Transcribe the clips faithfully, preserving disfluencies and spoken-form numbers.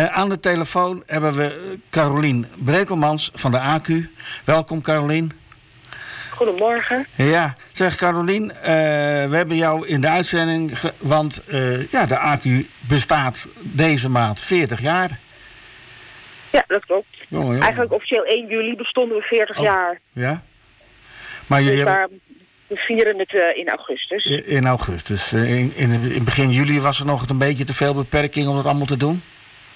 Uh, aan de telefoon hebben we Carolien Brekelmans van de A Q. Welkom, Carolien. Goedemorgen. Ja, zeg Carolien, uh, we hebben jou in de uitzending, ge- want uh, ja, de A Q bestaat deze maand veertig jaar. Ja, dat klopt. Jongen, jongen. Eigenlijk officieel één juli bestonden we veertig Oh, jaar. Ja? Maar jullie Dus hebben... daar, we vieren het uh, in augustus. In augustus. In, in, in begin juli was er nog een beetje te veel beperking om dat allemaal te doen?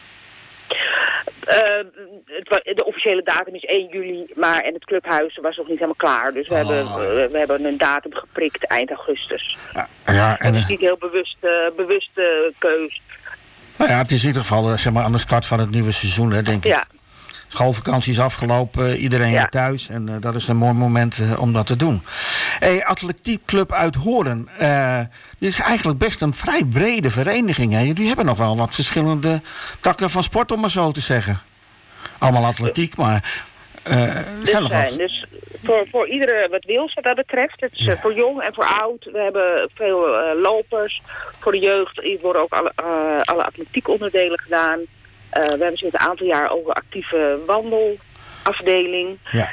Uh, het, de officiële datum is één juli, maar en het clubhuis was nog niet helemaal klaar. Dus we, Oh. hebben, uh, we hebben een datum geprikt eind augustus. Ja, ja, en, dat is niet heel bewust, uh, bewuste keus. Nou ja, het is in ieder geval zeg maar, aan de start van het nieuwe seizoen, hè, denk ik. Ja. Schoolvakantie is afgelopen, iedereen ja. weer thuis. En uh, dat is een mooi moment uh, om dat te doen. Hey, Atletiekclub uit Hoorn. Uh, dit is eigenlijk best een vrij brede vereniging. Hè? Jullie hebben nog wel wat verschillende takken van sport, om maar zo te zeggen. Allemaal atletiek, maar... Uh, dus zijn nog wat... zijn. Dus voor, voor iedereen wat wil wat dat betreft. Het is ja. voor jong en voor oud. We hebben veel uh, lopers. Voor de jeugd worden ook alle, uh, alle atletiekonderdelen gedaan. Uh, we hebben sinds een aantal jaar ook een actieve wandelafdeling. Ja.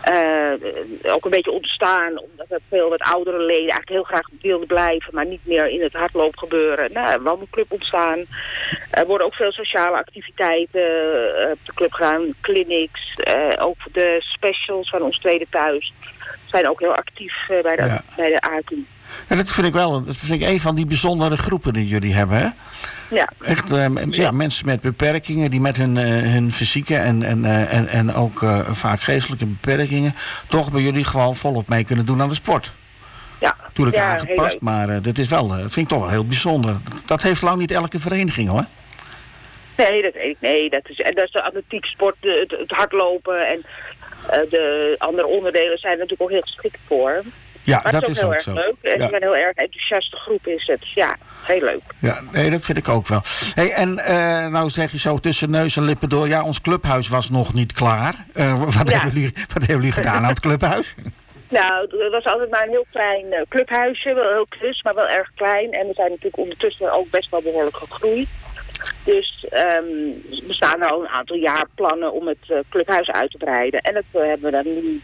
Uh, ook een beetje ontstaan, omdat er veel wat oudere leden eigenlijk heel graag wilden blijven, maar niet meer in het hardloopgebeuren. Nou, een wandelclub ontstaan. Er worden ook veel sociale activiteiten uh, op de club gedaan, clinics, uh, ook de specials van ons tweede thuis zijn ook heel actief uh, bij de, ja. bij de A Q. En dat vind ik wel, dat vind ik een van die bijzondere groepen die jullie hebben, hè? Ja. Echt, uh, ja, mensen met beperkingen die met hun, uh, hun fysieke en, en, uh, en, en ook uh, vaak geestelijke beperkingen toch bij jullie gewoon volop mee kunnen doen aan de sport. Ja. Natuurlijk ja, aangepast, maar uh, dat is wel, uh, dat vind ik toch wel heel bijzonder. Dat heeft lang niet elke vereniging, hoor. Nee, dat weet ik. Nee, dat is, en dat is de atletiek sport, de, het, het hardlopen en uh, de andere onderdelen zijn er natuurlijk ook heel geschikt voor. Ja, maar dat het is ook is heel ook erg zo. leuk. En ja. het is een heel erg enthousiaste groep is het. Ja, heel leuk. Ja, nee, dat vind ik ook wel. Hey, en uh, nou zeg je zo tussen neus en lippen door, ja, ons clubhuis was nog niet klaar. Uh, wat, ja. hebben jullie, wat hebben jullie gedaan aan het clubhuis? Nou, het was altijd maar een heel klein uh, clubhuisje, wel heel klus, maar wel erg klein. En we zijn natuurlijk ondertussen ook best wel behoorlijk gegroeid. Dus um, we staan er al een aantal jaar plannen om het uh, clubhuis uit te breiden. En dat uh, hebben we dan nu...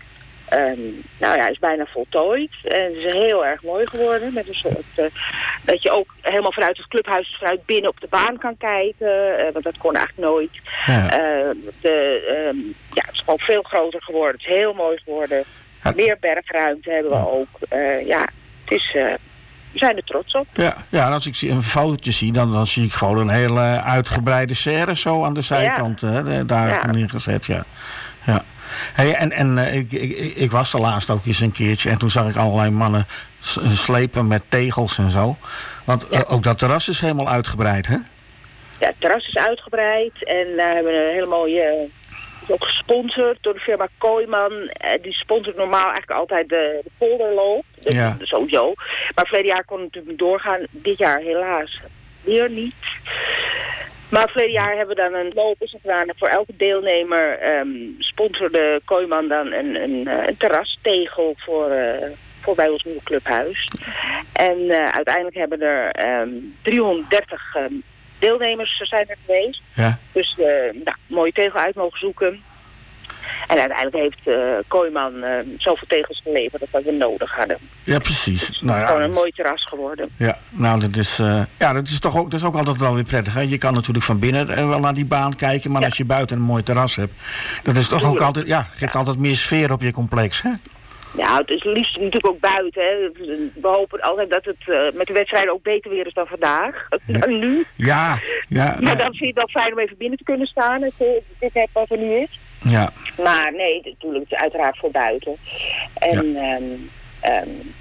Um, nou ja, is bijna voltooid. En het is heel erg mooi geworden. Met een soort, uh, dat je ook helemaal vanuit het clubhuis vanuit binnen op de baan kan kijken. Uh, want dat kon eigenlijk nooit. Ja. Uh, de, um, ja, het is gewoon veel groter geworden. Het is heel mooi geworden. Ja. Meer bergruimte hebben we Ja. ook. Uh, ja, het is... Uh, we zijn er trots op. Ja, ja, en als ik een fotootje zie, dan, dan zie ik gewoon een hele uitgebreide serre zo aan de zijkant. Ja. Hè, daar ja. neergezet, ja. Ja. Hey, en en uh, ik, ik, ik was er laatst ook eens een keertje en toen zag ik allerlei mannen slepen met tegels en zo. Want ja. uh, ook dat terras is helemaal uitgebreid, hè? Ja, het terras is uitgebreid en we uh, hebben een hele mooie... is ook gesponsord door de firma Kooiman. Uh, die sponsort normaal eigenlijk altijd de, de polderloop. Dus ja. Sowieso. Maar verleden jaar kon het natuurlijk niet doorgaan. Dit jaar helaas weer niet. Maar verleden jaar hebben we dan een loop gedaan. En voor elke deelnemer um, sponsorde Kooiman dan een, een, een terrastegel voor, uh, voor bij ons nieuwe clubhuis. En uh, uiteindelijk hebben er um, driehonderddertig um, deelnemers zijn er geweest. Ja. Dus uh, nou, een mooie tegel uit mogen zoeken. En uiteindelijk heeft uh, Kooiman uh, zoveel tegels geleverd dat we nodig hadden. Ja, precies. Het is nou, ja, gewoon een dat... mooi terras geworden. Ja, nou dat is, uh, ja, dat is toch ook, dat is ook altijd wel weer prettig. Hè? Je kan natuurlijk van binnen wel naar die baan kijken, maar ja. als je buiten een mooi terras hebt, dat is toch ook altijd, ja, geeft ja. altijd meer sfeer op je complex, hè? Ja, het is liefst natuurlijk ook buiten. Hè. We hopen altijd dat het uh, met de wedstrijden ook beter weer is dan vandaag. Ja. Dan nu. Ja, ja. Maar dan vind je het wel fijn om even binnen te kunnen staan. Het, dit heb wat er nu is. Ja. Maar nee, natuurlijk, het is uiteraard voor buiten. En, ja. um, um,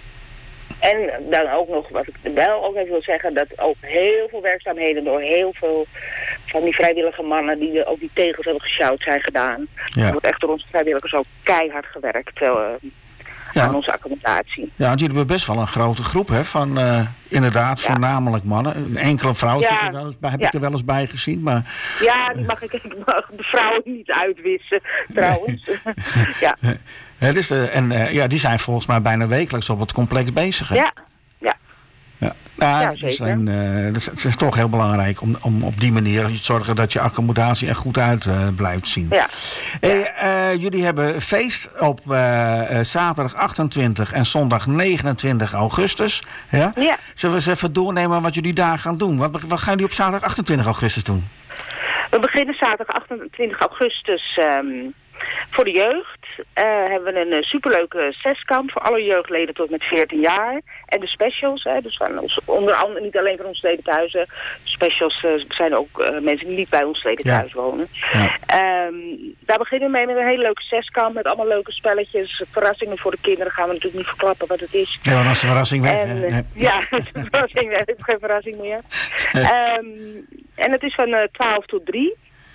en dan ook nog, wat ik wel ook even wil zeggen, dat ook heel veel werkzaamheden door heel veel van die vrijwillige mannen die de, ook die tegels hebben gesjouwd zijn gedaan. Ja. Er wordt echt door onze vrijwilligers ook keihard gewerkt uh, ja. aan onze accommodatie. Ja, want jullie hebben best wel een grote groep, hè, van uh, inderdaad ja. voornamelijk mannen. Een enkele vrouw ja. zit er wel eens bij, heb ja. ik er wel eens bij gezien, maar... Ja, die mag ik, ik mag de vrouwen niet uitwissen, trouwens. ja. Ja, dus de, en uh, ja, die zijn volgens mij bijna wekelijks op het complex bezig, hè? Ja, ja. ja. Ja, dat is, een, uh, dat is, het is toch heel belangrijk om, om op die manier te zorgen dat je accommodatie er goed uit uh, blijft zien. Ja. Hey, uh, jullie hebben feest op uh, uh, zaterdag achtentwintig en zondag negenentwintig augustus. Ja? Ja. Zullen we eens even doornemen wat jullie daar gaan doen? Wat, wat gaan jullie op zaterdag achtentwintig augustus doen? We beginnen zaterdag achtentwintig augustus um, voor de jeugd. Uh, hebben we een uh, superleuke zeskamp voor alle jeugdleden tot met veertien jaar. En de specials, hè, dus van ons, onder andere niet alleen van ons leden thuis. Specials uh, zijn ook uh, mensen die niet bij ons leden ja. thuis wonen. Ja. Um, daar beginnen we mee met een hele leuke zeskamp met allemaal leuke spelletjes. Verrassingen voor de kinderen gaan we natuurlijk niet verklappen wat het is. Ja, dan is de verrassing weg. En, uh, ja, de verrassing weg. Het is geen verrassing meer. um, en het is van uh, twaalf tot drie.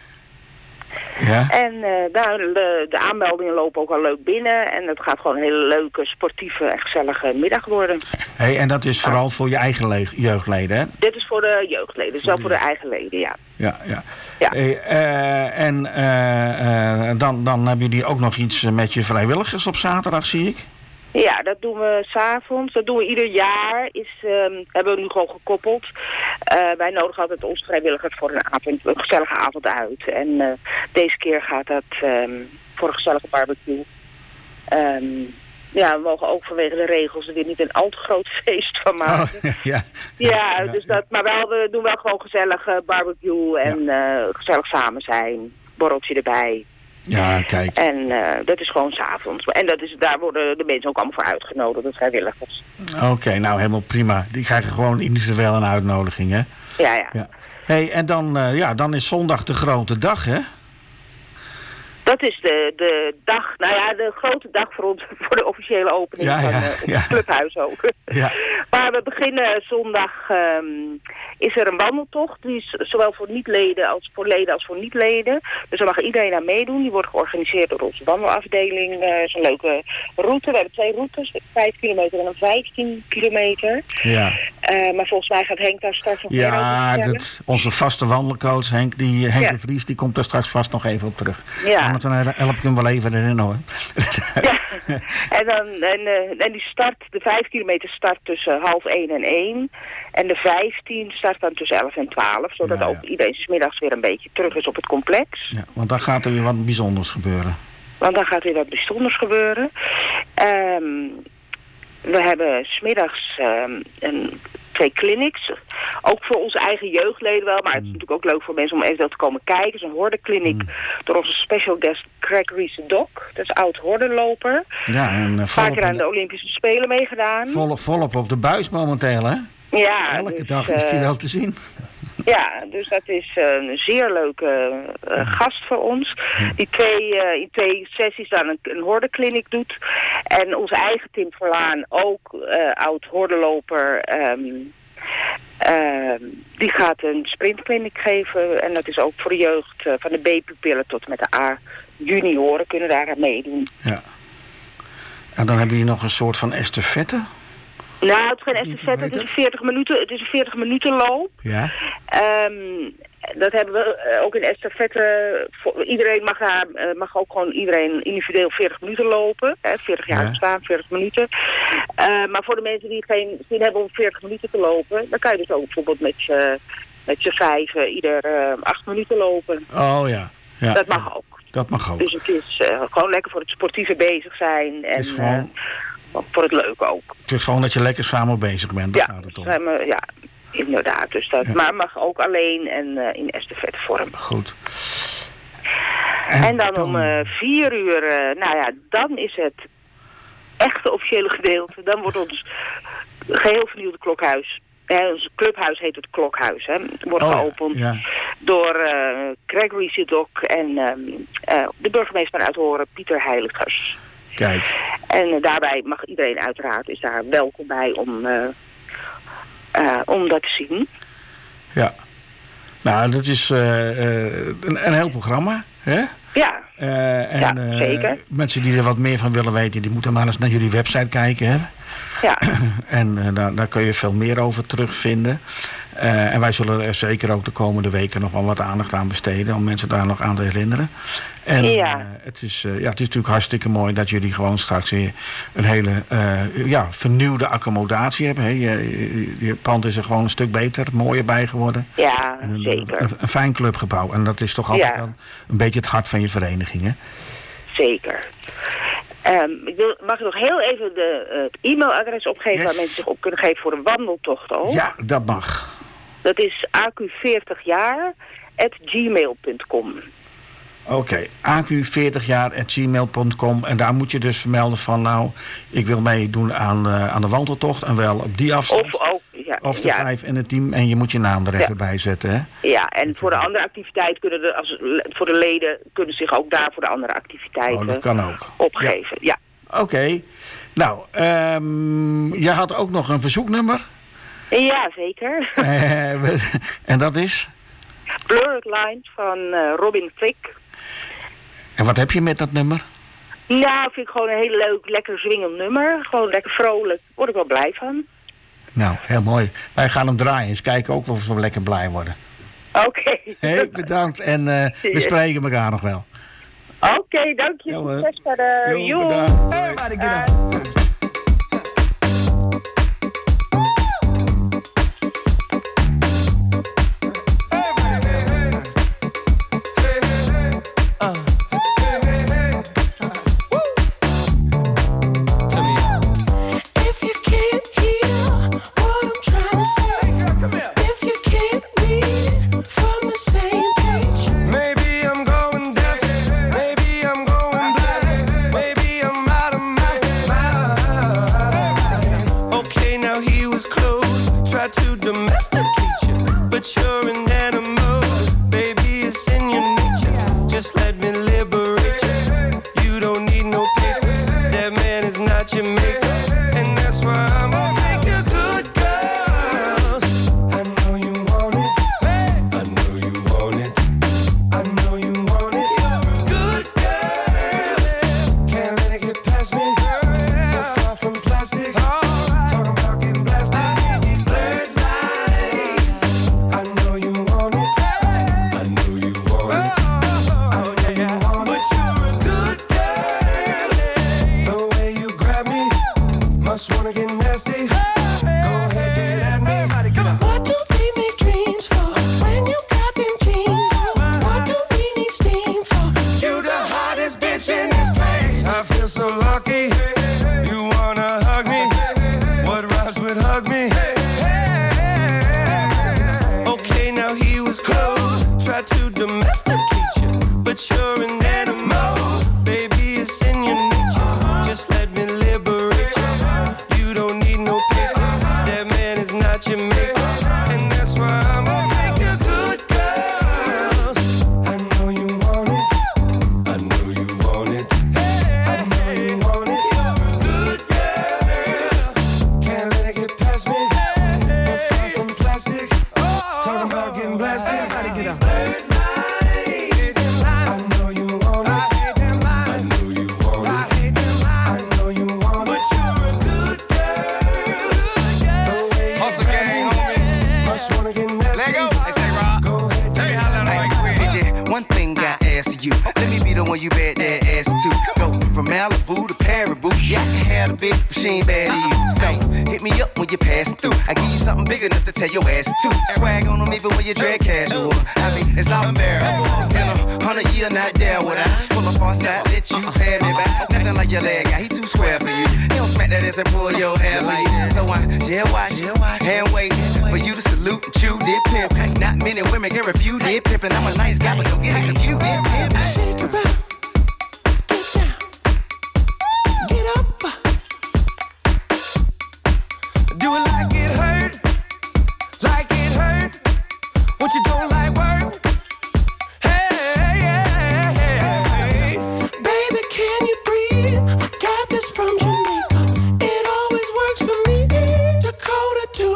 Ja. En uh, daar, de, de aanmeldingen lopen ook al leuk binnen. En het gaat gewoon een hele leuke, sportieve en gezellige middag worden. Hey, en dat is vooral ja. voor je eigen le- jeugdleden, hè? Dit is voor de jeugdleden, dus wel voor de eigen leden, ja. Ja, ja. ja. Hey, uh, en uh, uh, dan, dan hebben jullie ook nog iets met je vrijwilligers op zaterdag, zie ik? Ja, dat doen we 's avonds. Dat doen we ieder jaar. Is, um, hebben we nu gewoon gekoppeld. Uh, wij nodigen altijd onze vrijwilligers voor een, avond, een gezellige avond uit. En uh, deze keer gaat dat um, voor een gezellige barbecue. Um, ja, we mogen ook vanwege de regels er weer niet een al te groot feest van maken. Oh, ja, ja, ja, dus dat, maar wel, we doen wel gewoon gezellig uh, barbecue en ja. uh, gezellig samen zijn. Borreltje erbij. Ja, kijk. En uh, dat is gewoon 's avonds. En dat is, daar worden de mensen ook allemaal voor uitgenodigd, de vrijwilligers. Oké, okay, nou helemaal prima. Die krijgen gewoon individueel een uitnodiging, hè? Ja, ja. ja. Hey, en dan, uh, ja, dan is zondag de grote dag, hè? Dat is de, de dag, nou ja, de grote dag voor ons, voor de officiële opening ja, van ja, uh, ons ja. clubhuis ook. Ja. Maar we beginnen zondag, um, is er een wandeltocht, die is zowel voor niet-leden als voor leden als voor niet-leden. Dus daar mag iedereen aan meedoen. Die wordt georganiseerd door onze wandelafdeling. Uh, dat is een leuke route. We hebben twee routes, vijf kilometer en een vijftien kilometer. Ja. Uh, maar volgens mij gaat Henk daar straks nog meer over Ja, dat, onze vaste wandelcoach Henk, die, Henk ja. de Vries, die komt daar straks vast nog even op terug. Ja. Dan help ik hem wel even erin, hoor. Ja, en, dan, en, uh, en die start, de vijf kilometer start tussen half één en één. En de vijftien start dan tussen elf en twaalf. Zodat ja, ja. ook iedereen 's middags weer een beetje terug is op het complex. Ja, want dan gaat er weer wat bijzonders gebeuren. Want dan gaat er weer wat bijzonders gebeuren. Um, we hebben 's middags um, een... twee clinics. Ook voor onze eigen jeugdleden wel. Maar het is natuurlijk ook leuk voor mensen om even te komen kijken. Het is een hordenkliniek mm. door onze special guest Craig Reese Doc. Dat is oud hordenloper. Ja, en uh, een paar keer aan de Olympische Spelen meegedaan. Vol, volop op de buis momenteel, hè? Ja. Elke dus, dag is die uh, wel te zien. Ja, dus dat is uh, een zeer leuke uh, ja. gast voor ons. Die twee, uh, in twee sessies dan een, een hordenkliniek doet. En onze eigen Tim Verlaan, ook uh, oud hordenloper, um, uh, die gaat een sprintkliniek geven. En dat is ook voor de jeugd uh, van de B-pupillen tot met de A-junioren kunnen daar aan meedoen. Ja. En dan hebben jullie nog een soort van estafette. Nou, het is geen estafette, het is een veertig minuten, het is een veertig minuten loop. Ja. Um, dat hebben we ook in estafette. Voor, iedereen mag, daar, uh, mag ook gewoon iedereen individueel veertig minuten lopen. Hè, veertig jaar bestaan, ja. veertig minuten. Uh, maar voor de mensen die geen zin hebben om veertig minuten te lopen, dan kan je dus ook bijvoorbeeld met je, met je vijven ieder uh, acht minuten lopen. Oh ja. ja. Dat mag ook. Dat mag ook. Dus het is uh, gewoon lekker voor het sportieve bezig zijn. En, het is gewoon... Uh, voor het leuk ook. Het is gewoon dat je lekker samen bezig bent, daar ja, gaat het om. We, ja, inderdaad. Dus dat, ja. Maar mag ook alleen en uh, in estafette vorm. Goed. En, en dan, dan om uh, vier uur, uh, nou ja, dan is het echte officiële gedeelte. Dan wordt ons geheel vernieuwde klokhuis. Ja, ons clubhuis heet het Klokhuis. Hè. Wordt oh, geopend ja. door uh, Gregory Zidok en um, uh, de burgemeester uit Horen, Pieter Heiligers. Kijk. En uh, daarbij mag iedereen uiteraard, is daar welkom bij om, uh, uh, om dat te zien. Ja. Nou, dat is uh, uh, een, een heel programma, hè? Ja, uh, en, ja uh, zeker. Mensen die er wat meer van willen weten, die moeten maar eens naar jullie website kijken, hè? Ja. En uh, daar, daar kun je veel meer over terugvinden. Uh, en wij zullen er zeker ook de komende weken nog wel wat aandacht aan besteden... om mensen daar nog aan te herinneren. En ja. Uh, het, is, uh, ja, het is natuurlijk hartstikke mooi dat jullie gewoon straks weer... een hele uh, ja, vernieuwde accommodatie hebben. Hè. Je, je pand is er gewoon een stuk beter, mooier bij geworden. Ja, een, zeker. Een, een fijn clubgebouw. En dat is toch altijd ja. een, een beetje het hart van je vereniging, hè? Zeker. Um, ik wil, mag ik nog heel even de, uh, het e-mailadres opgeven... Yes. waar mensen zich op kunnen geven voor een wandeltocht ook? Ja, dat mag. Dat is a q veertig jaar at gmail punt com. Oké, okay. a q veertig jaar at gmail punt com. En daar moet je dus vermelden van... nou, ik wil meedoen aan, uh, aan de wandeltocht... en wel op die afstand. Of ook, ja. Of de ja. vijf en het team. En je moet je naam er even ja. bij zetten, hè? Ja, en voor de andere activiteit kunnen de, als, voor de leden... kunnen zich ook daar voor de andere activiteiten... Oh, dat kan ook. Opgeven, ja. ja. Oké. Okay. Nou, um, jij had ook nog een verzoeknummer... Ja, zeker. En dat is? Blurred Lines van uh, Robin Thicke. En wat heb je met dat nummer? Nou, vind ik gewoon een heel leuk, lekker zwingend nummer. Gewoon lekker vrolijk. Word ik wel blij van. Nou, heel mooi. Wij gaan hem draaien. Eens kijken ook of we lekker blij worden. Oké. Okay. Hey, bedankt. En uh, we spreken elkaar nog wel. Oké, okay, dank je. Jo, succes verder. Jo, bedankt. Everybody get up.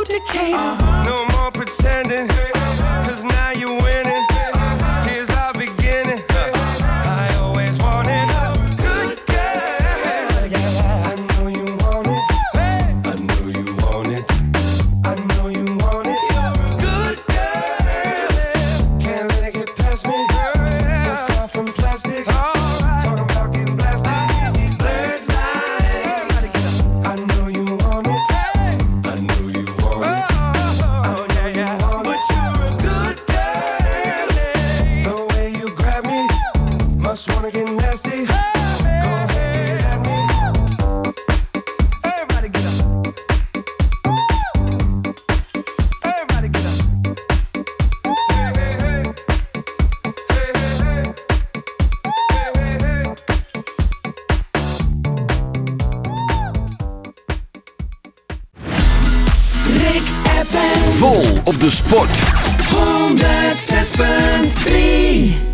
Uh, no more pretending, cause now you're winning. Here's our beginning. nasty. Go ahead, get at me. Everybody get up. Everybody get up. Hey, hey, hey. Hey, hey, hey. Hey, hey, hey. Rick F M. Vol op de sport. honderd zes punt drie